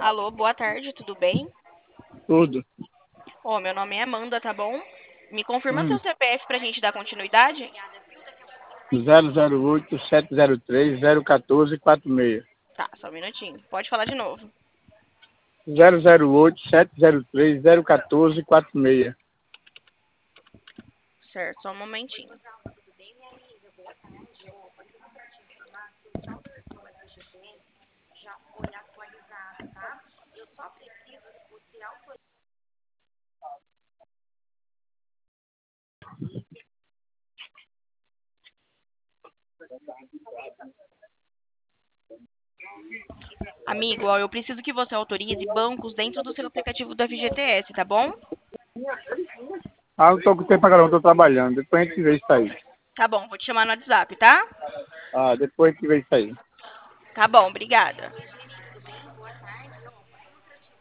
Alô, boa tarde, tudo bem? Tudo. Ô, meu nome é Amanda, tá bom? Me confirma seu Hum. CPF pra gente dar continuidade? 008-703-014-46. Tá, só um minutinho. Pode falar de novo. 008-703-014-46. Certo, só um momentinho. Amigo, ó, eu preciso que você autorize bancos dentro do seu aplicativo do FGTS, tá bom? Ah, não tô com tempo agora, não tô trabalhando. Depois a gente vê isso aí. Tá bom, vou te chamar no WhatsApp, tá? Ah, depois a gente vê isso aí. Tá bom, obrigada.